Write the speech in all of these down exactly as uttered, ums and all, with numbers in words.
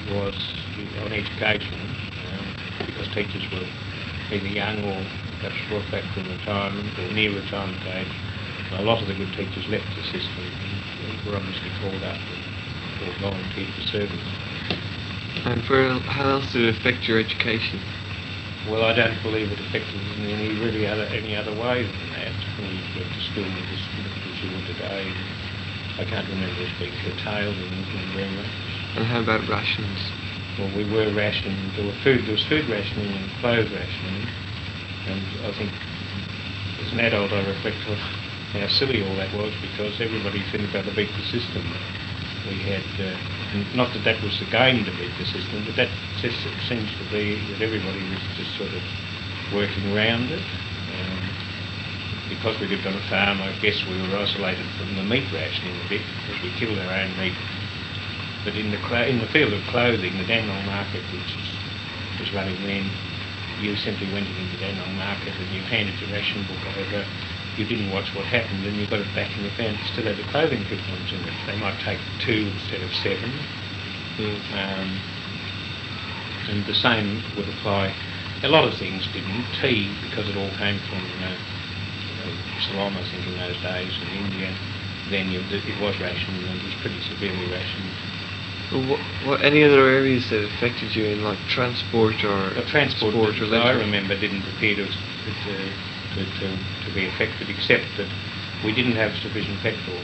was on education, um, because teachers were either young or perhaps brought back from retirement or near retirement age. A lot of the good teachers left the system and were obviously called up or volunteered for service. And for how else did it affect your education? Well, I don't believe it affected us in any really other any other way than that. We went to school with this as you would today. I can't remember us being curtailed in England very much. And how about rations? Well, we were rationing. There were food. There was food rationing and clothes rationing. And I think, as an adult, I reflect on how silly all that was, because everybody seemed to beat the system. We had, uh, not that that was the game to beat the system, but that just seems to be that everybody was just sort of working around it. Um, because we lived on a farm, I guess we were isolated from the meat rationing a bit, because we killed our own meat. But in the cl- in the field of clothing, the Dandenong market, which is, was running then, you simply went into the Dandenong market and you handed your ration book over. You didn't watch what happened, and you got it back and you found it still had the clothing coupons in it. They might take two instead of seven. Mm. Um, and the same would apply. A lot of things didn't. Tea, because it all came from uh, you know, Ceylon, I think, in those days, in India, then you, it was rationed, and it was pretty severely rationed. Well, what, what any other areas that affected you in, like transport or The transport, sport or that I leisure? remember, didn't appear to, to, to, to, to be affected, except that we didn't have sufficient petrol.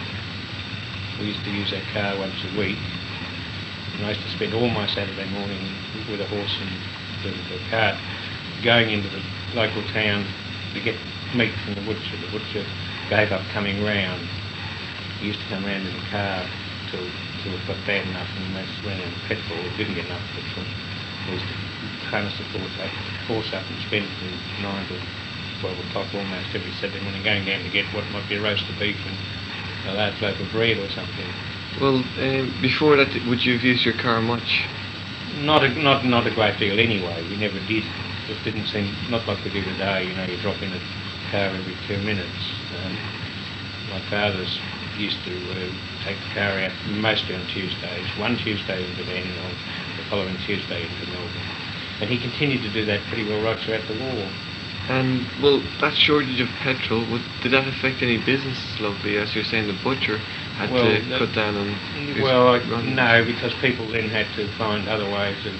We used to use that car once a week, and I used to spend all my Saturday morning with a horse and the, the cart going into the local town to get meat from the butcher. The butcher gave up coming round. He used to come round in the car till, till it got bad enough, and that's ran out of petrol. It didn't get enough petrol. We used to harness the horse up, horse up and spend from nine to twelve o'clock almost every Saturday morning going down to get what might be a roast of beef and a large loaf of bread or something. Well, um, before that, would you have used your car much? Not a, not not a great deal anyway. We never did. It didn't seem, not like we do today, you know, you drop in a car every two minutes. Um, my father's used to uh, take the car out mostly on Tuesdays, one Tuesday into Dandenong, the following Tuesday into Melbourne. And he continued to do that pretty well right throughout the war. And, well, that shortage of petrol, would, did that affect any businesses locally? As you're saying, the butcher had Well, to that- cut down on his Well, I, run. no, because people then had to find other ways of,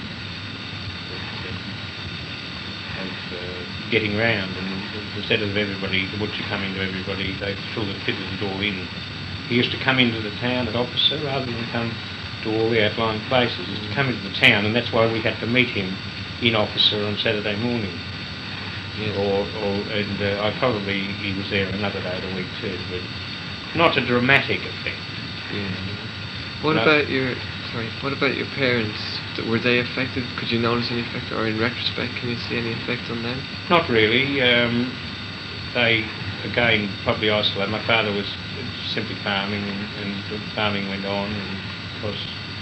of uh, getting round, and instead of everybody, the butcher coming to everybody, they filled it, fitted it all in. He used to come into the town at Officer rather than come to all the outlying places. He used to come into the town, and that's why we had to meet him in Officer on Saturday morning. Yes. Or, or and uh, I probably he was there another day of the week too, but not a dramatic effect. Yeah. What No. about your, sorry, what about your parents? Th- Were they affected? Could you notice any effect, or in retrospect, can you see any effect on them? Not really. Um, they again probably isolated. My father was simply farming, and, and the farming went on, and of course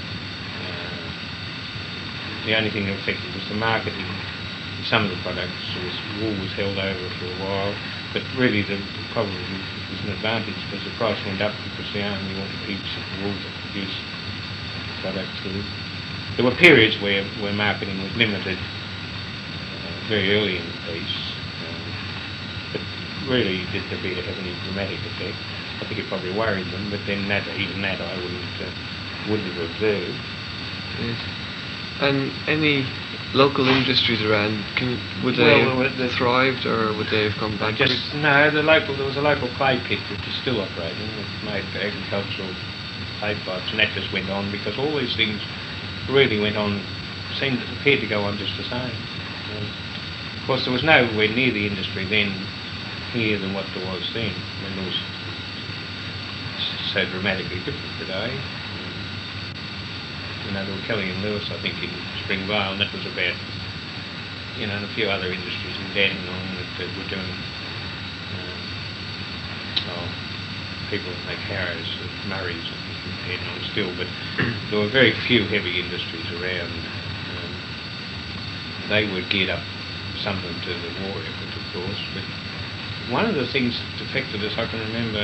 uh, the only thing that affected was the marketing. Some of the products, was, wool was held over for a while, but really the, probably was an advantage because the price went up because the army wanted heaps of wool to produce product too. There were periods where, where marketing was limited uh, very early in the piece, um, but really it didn't appear to have any dramatic effect. I think it probably worried them, but then that, even that I wouldn't, uh, wouldn't have observed. Yes. And any local industries around, can, would they Well, have the- thrived, or would they have gone I backwards? just no. The local there was a local clay pit which is still operating. It made agricultural clay pipes, and that just went on because all these things really went on. Seemed appeared to go on just the same. Um, of course, there was nowhere near the industry then here than what there was then. I mean, there was s- so dramatically different today. Um, you know, there were Kelly and Lewis, I think, in Springvale, and that was about, you know, and a few other industries in Dandenong that, that were doing, um, oh, people that make harrows, uh, Murray's, I think, in Dandenong still, but there were very few heavy industries around. Um, they were geared up, some of them to the war effort, of course, but one of the things that affected us, I can remember,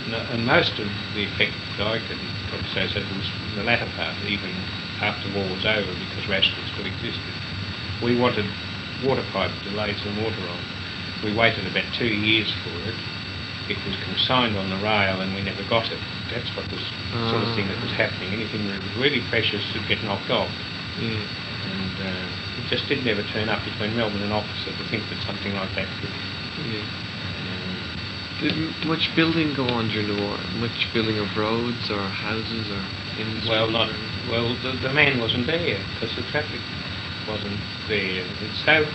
and, and most of the effect that I could probably say so was the latter part, even after the war was over, because rationing still existed. We wanted water pipe to lay some water on. We waited about two years for it. It was consigned on the rail and we never got it. That's what was the sort of thing that was happening. Anything that was really precious would get knocked off. Yeah. And uh, it just didn't ever turn up between Melbourne and Oxford to think that something like that could... Yeah. Um, Did m- much building go on during the war? Much building of roads or houses or industry? well, not... Well, the, the man wasn't there because the traffic wasn't there. It's so...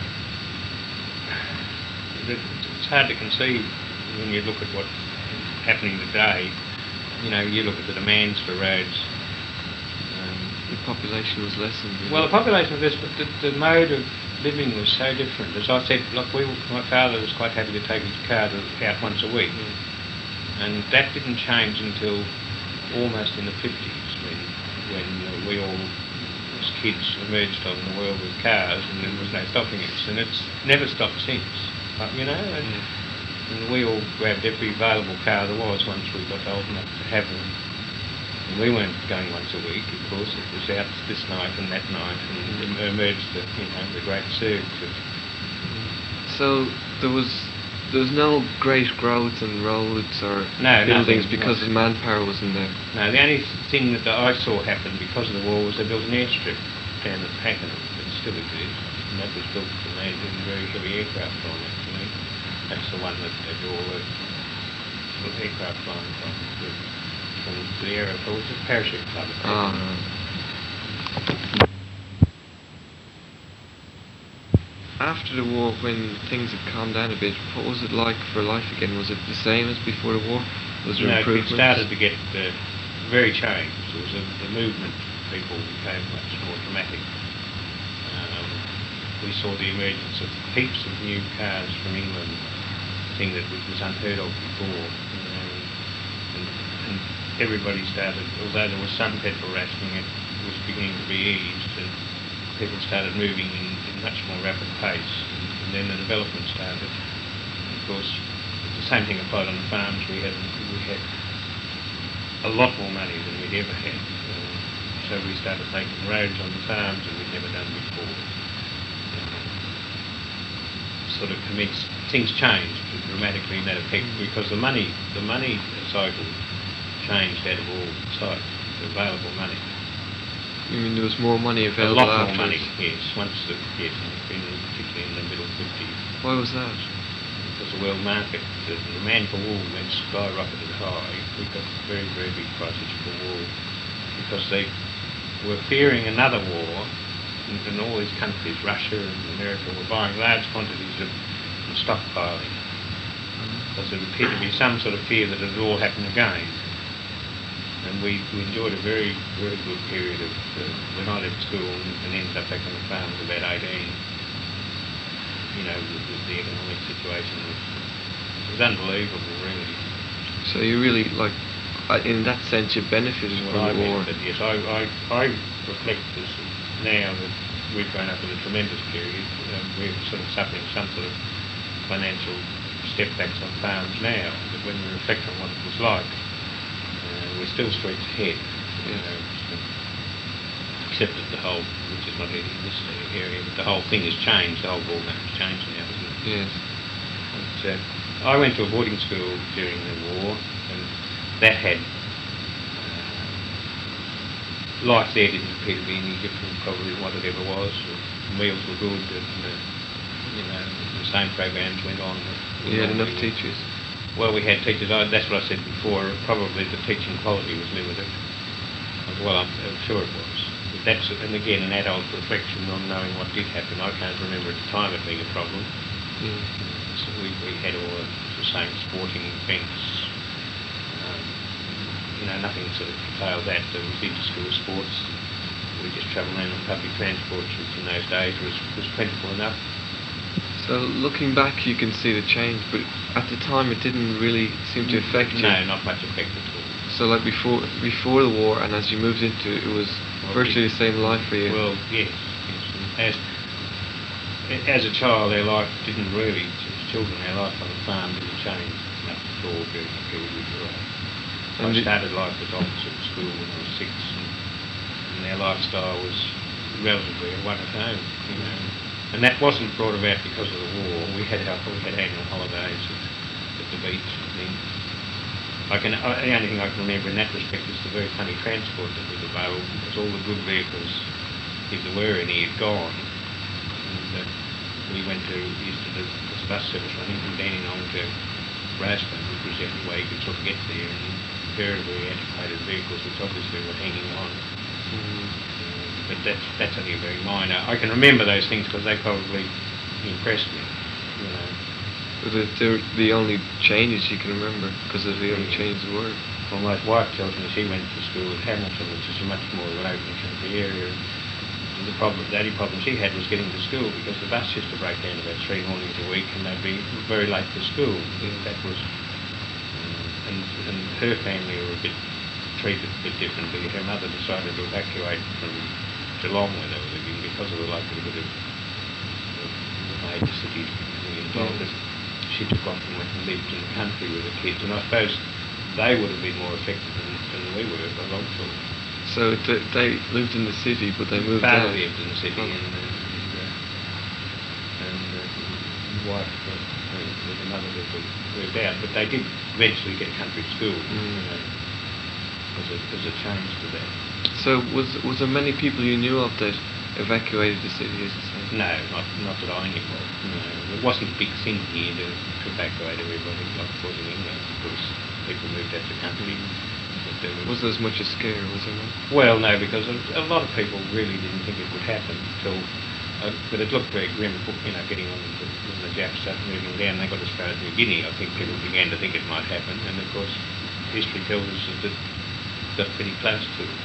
It's hard to conceive when you look at what's happening today. You know, you look at the demands for roads. Um, The population was lessened. well, the population of this, but the, the mode of living was so different. As I said, like we, my father was quite happy to take his car to, out once a week, Yeah. and that didn't change until almost in the fifties, when when uh, we all, as kids, emerged on the world with cars, and there was no stopping us, and it's never stopped since. Uh, you know. And, Yeah. And we all grabbed every available car there was once we got old enough to have them. And we weren't going once a week, of course. It was out this night and that night, and it emerged the, you know, the great surge of... So there was there was no great growth in roads or No, buildings nothing, because no. the manpower wasn't there. No, the only thing that I saw happen because of the war was they built an airstrip down at Pakenham that still exists, and that was built to land in very heavy aircraft on, actually. That's the one that they do all the sort of aircraft flying from, the, from the aeroport, which is Parachute Club. at Ah, Pakenham. right. After the war, when things had calmed down a bit, what was it like for life again? Was it the same as before the war? Was there No, it improvements? started to get uh, very changed. It was a, the movement people became much more dramatic. Um, we saw the emergence of heaps of new cars from England, a thing that was unheard of before. Um, and, and everybody started, although there was some petrol rationing, it was beginning to be eased, and people started moving in, in much more rapid pace. And, and then the development started. Of course, the same thing applied on the farms. We had we had a lot more money than we'd ever had, uh, so we started making roads on the farms that we'd never done before. Uh, sort of commenced. Things changed dramatically in that effect because the money the money cycle changed out of all sides. The available money. You mean there was more money A available lot more afterwards? money. Yes. Once the yes, in, particularly in the middle fifties. Why was that? Because the world market, the demand for wool went skyrocketed high. We got very, very big prices for wool because they were fearing another war, and, and all these countries, Russia and America, were buying large quantities of and stockpiling because there appeared to be some sort of fear that it would all happen again. And we, we enjoyed a very, very good period of uh, when I left school and, and ended up back on the farm at about eighteen. You know, the, the, the economic situation was, was unbelievable, really. So you really, like, uh, in that sense, you benefited What from I the war. meant, but yes, I, I, I reflect this now that we've grown up in a tremendous period. Um, we're sort of suffering some sort of financial step backs on farms now, but when we reflect on what it was like, uh, we're still streets ahead. You Yes. know, so, except that the whole, which is not in this area, but the whole thing has changed. The whole ball game has changed now, hasn't it? Yes. But, uh, I went to a boarding school during the war, and that had uh, life there didn't appear to be any different probably than what it ever was. The meals were good, and uh, you know the same programs went on. that You had enough normally were. teachers. Well, we had teachers. I, that's what I said before. Probably the teaching quality was limited. Well, I'm, I'm sure it was. But that's and again an adult reflection on knowing what did happen. I can't remember at the time it being a problem. Yeah. So we, we had all the, the same sporting events. Um, you know, nothing sort of curtailed that. There was inter-school sports. We just travelled around on public transport, which in those days was, was plentiful enough. So looking back, you can see the change, but at the time, it didn't really seem to affect you. No, not much effect at all. So like before, before the war, and as you moved into it, it was Well, virtually it- the same life for you. Well, yes, yes. And As, as a child, our life didn't really, as children, our life on the farm didn't change much. all during the period we were away. And I did- started life as opposite school when I was six, and, and their lifestyle was relatively a one at home, you know. And that wasn't brought about because of the war. We had our, we had annual holidays at, at the beach and things. I can, I, the only thing I can remember in that respect is the very funny transport that was available, because all the good vehicles, if there were any, had gone. And uh, we went to, used to do this bus service running from Dandenong to Rosebery, which was the only way you could sort of get there, and veritably antiquated vehicles which obviously were hanging on. Mm. Uh, but that's, that's only a very minor. I can remember those things because they probably impressed me, you know. But the, they're the only changes you can remember, because of the only Yeah. changes there were. Well, my wife tells me she went to school at Hamilton, which is a much more of an open country area. And the problem, the only problem she had was getting to school, because the bus used to break down about three mornings a week, and they'd be very late for school. Yeah. That was, uh, and and her family were a bit treated a bit differently. Her mother decided to evacuate from Geelong, where they were living, because of the likelihood of, of the major cities becoming involved. Yeah. She took off and went and lived in the country with the kids, and I suppose they would have been more affected than, than we were by long short. So th- they lived in the city, but they moved Father out. lived in the city, Oh. and, uh, and, uh, and uh, the wife, uh, uh, the mother lived, moved out, but they did eventually get country school, Mm. you know, as a, as a change to that. So was was there many people you knew of that evacuated the city, as you say? No, not not that I knew of. No, it wasn't a big thing here to, to evacuate everybody like it was in England, because people moved out the country. But there Was there as much a scare, was there not? Well, no, because a, a lot of people really didn't think it would happen until, uh, but it looked very grim, you know, getting on the, when the Japs started moving down, they got as far as New Guinea. I think people began to think it might happen, and of course, history tells us that it got pretty close to it.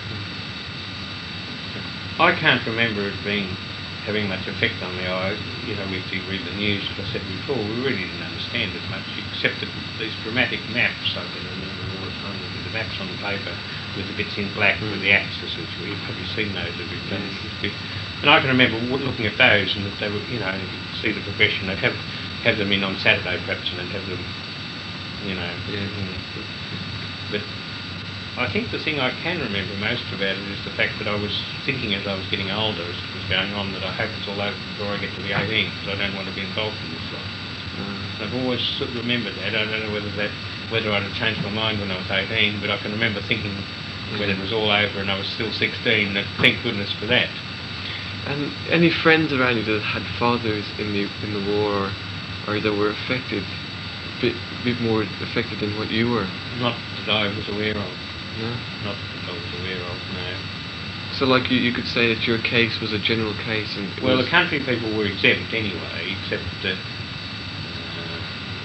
I can't remember it being, having much effect on me. I, you know, if you read the news, as I said before, we really didn't understand it much, except that these dramatic maps, I can remember all the time, the maps on the paper with the bits in black with the axes, which we've probably seen those if you've done history. And I can remember w- looking at those, and that they were, you know, you could see the progression. They'd have, have them in on Saturday perhaps, and then have them, you know. Yeah. you know, But I think the thing I can remember most about it is the fact that I was thinking as I was getting older, as it was going on, that I hope it's all over before I get to the eighteen, because I don't want to be involved in this lot. Uh, I've always sort of remembered that. I don't know whether that, whether I'd have changed my mind when I was eighteen, but I can remember thinking when it was all over and I was still sixteen, that thank goodness for that. and any friends around you that had fathers in the in the war, or, or that were affected, a bit, bit more affected than what you were? Not that I was aware of. No. Not that I was aware of, no. So, like you, you could say that your case was a general case, and it Well, was, the country people were exempt anyway, except that, uh,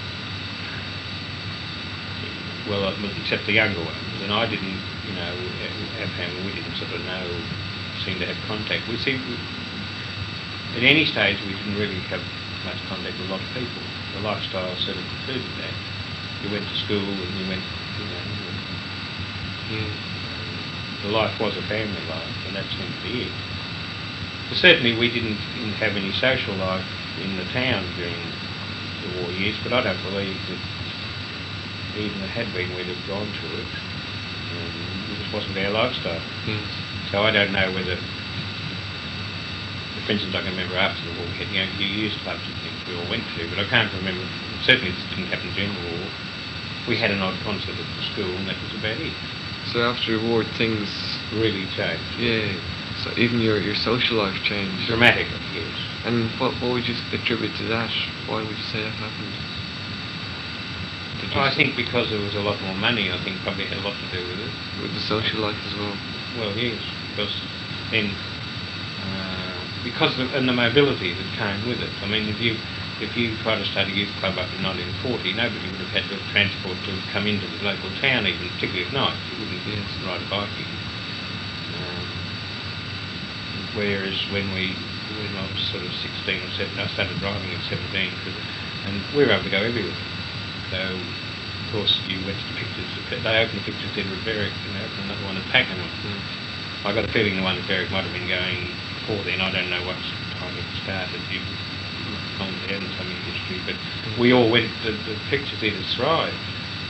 well, uh, except the younger ones, and I didn't, you know, our family, we didn't sort of know, seem to have contact. We see, at any stage, we didn't really have much contact with a lot of people. The lifestyle sort of precluded that. You went to school and you went, you know, yeah. the life was a family life, and that seemed to be it. But certainly we didn't, didn't have any social life in the town during the war years, but I don't believe that even if it had been, we'd have gone to it. Um, it just wasn't our lifestyle. Yes. So I don't know whether, for instance, I can remember after the war, we had, you know, New Year's clubs and things we all went to, but I can't remember, certainly this didn't happen during the war. We had an odd concert at the school, and that was about it. So after the war, things, Really changed. yeah. So even your your social life changed. Dramatically, yes. And what what would you attribute to that? Why would you say that happened? Did you I s- think because there was a lot more money, I think probably had a lot to do with it. with the social life as well. Well, yes, because then, uh, because of, and the mobility that came with it. I mean, if you if you tried to start a youth club up in nineteen forty, nobody would have had to transport to come into the local town, even particularly at night. You wouldn't Yes. ride a bike in. Um, whereas when we, when I was sort of sixteen or seventeen, I started driving at seventeen, 'cause- and we were able to go everywhere. So, of course, you went to the pictures. They opened the pictures theatre at Berwick, and they opened another one at Pakenham. I got a feeling the one at Berwick might have been going before then. I don't know what time it started. You gone down some of your history, but we all went. The, the picture theatres thrived.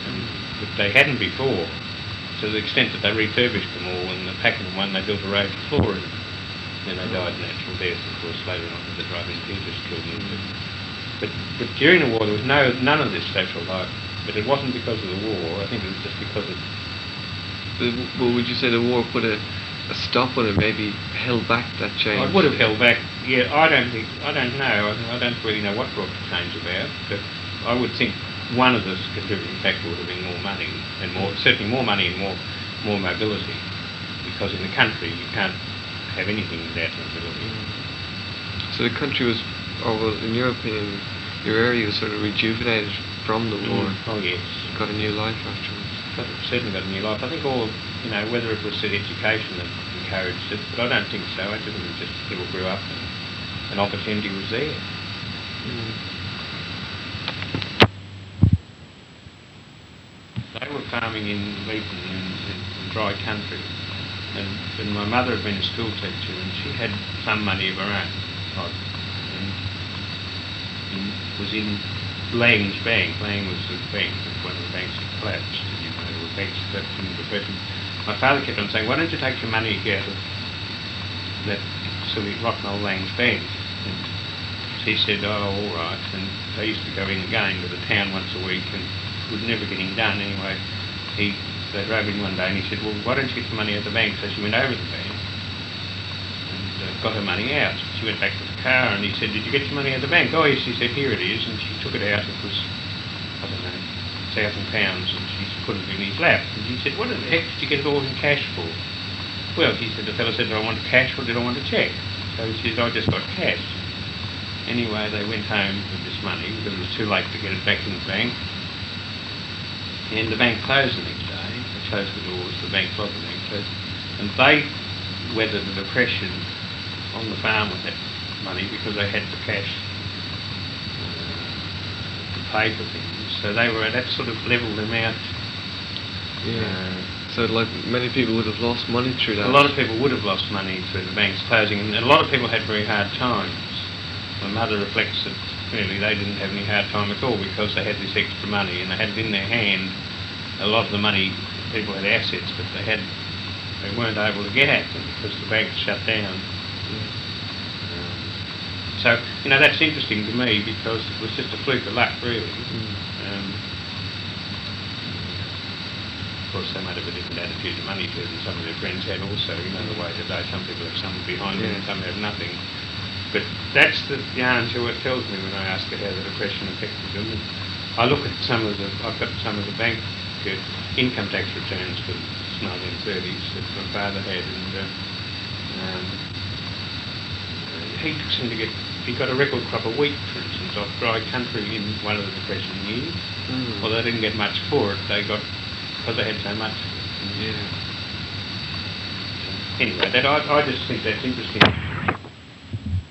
and, but they hadn't before, to the extent that they refurbished them all, and the Pakenham one, they built a road floor in them. Then they died natural death, of course, later on, the driving Peters killed them. But, but during the war, there was no none of this social life. But it wasn't because of the war. I think it was just because of. But, well, would you say the war put a, a stop on it? Maybe held back that change? It would have held back. Yeah, I don't think. I don't know. I, I don't really know what brought the change about. But I would think one of the contributing factors would have been more money and more, certainly more money and more, more mobility. Because in the country you can't have anything without mobility. So the country was, or well, in your opinion, your area was sort of rejuvenated from the war. Mm. Oh yes. Got a new life afterwards. Got, certainly got a new life. I think all, you know, whether it was the education that encouraged it, but I don't think so. I think it was just people grew up and an opportunity was there. Mm. They were farming in Leeton in, in, in dry country, and, and my mother had been a school teacher, and she had some money of her own, like, and, and was in Lang's Bank. Lang was the bank, one of the banks that collapsed. You know, there were banks that collapsed in the depression. My father kept on saying, "Why don't you take your money out of that silly rotten old Lang's Bank?" And he said, "Oh, all right." And they used to go in again to the town once a week, and it was never getting done anyway. He, they drove in one day, and he said, "Well, why don't you get the money out of the bank?" So she went over to the bank and uh, got her money out. She went back to the car, and he said, "Did you get your money out of the bank?" "Oh, yes," she said, "here it is." And she took it out. It was, I don't know, a thousand pounds, and she put it in his lap. And he said, "What the heck did you get it all in cash for?" "Well," he said, "the fellow said, did I want cash or did I want a cheque?" So he said, "I just got cash." Anyway, they went home with this money because it was too late to get it back in the bank. And the bank closed the next day. They closed the doors, the bank closed the bank closed. And they weathered the depression on the farm with that money because they had the cash uh, to pay for things. So they were, that sort of levelled them out. Yeah. Uh, so like many people would have lost money through that. A lot of people would have lost money through the banks closing, and a lot of people had very hard times. My mother reflects that clearly they didn't have any hard time at all because they had this extra money and they had it in their hand. A lot of the money, people had assets, but they had, they weren't able to get at them because the banks shut down. Yeah. Um, so, you know, that's interesting to me because it was just a fluke of luck, really. Mm. Um, of course, they might have a different attitude to money too than some of their friends had also. You know, the way today, some people have some behind them and Yes. some have nothing. But that's the yarn to what tells me when I ask her how the depression affected them. And I look at some of the, I've got some of the bank uh, income tax returns for the nineteen thirties that my father had, and uh, um, he seemed to get, he got a record crop of wheat, for instance, off dry country in one of the depression years. Mm. Well, they didn't get much for it, they got, because they had so much. Yeah. Anyway, that I, I just think that's interesting.